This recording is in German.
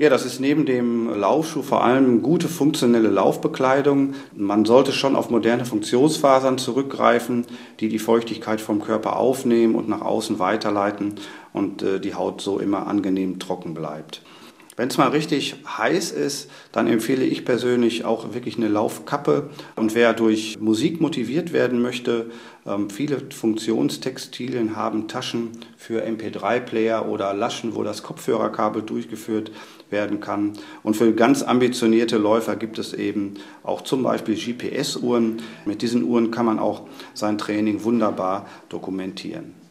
Ja, das ist neben dem Laufschuh vor allem gute funktionelle Laufbekleidung. Man sollte schon auf moderne Funktionsfasern zurückgreifen, die die Feuchtigkeit vom Körper aufnehmen und nach außen weiterleiten und die Haut so immer angenehm trocken bleibt. Wenn es mal richtig heiß ist, dann empfehle ich persönlich auch wirklich eine Laufkappe. Und wer durch Musik motiviert werden möchte, viele Funktionstextilien haben Taschen für MP3-Player oder Laschen, wo das Kopfhörerkabel durchgeführt werden kann. Und für ganz ambitionierte Läufer gibt es eben auch zum Beispiel GPS-Uhren. Mit diesen Uhren kann man auch sein Training wunderbar dokumentieren.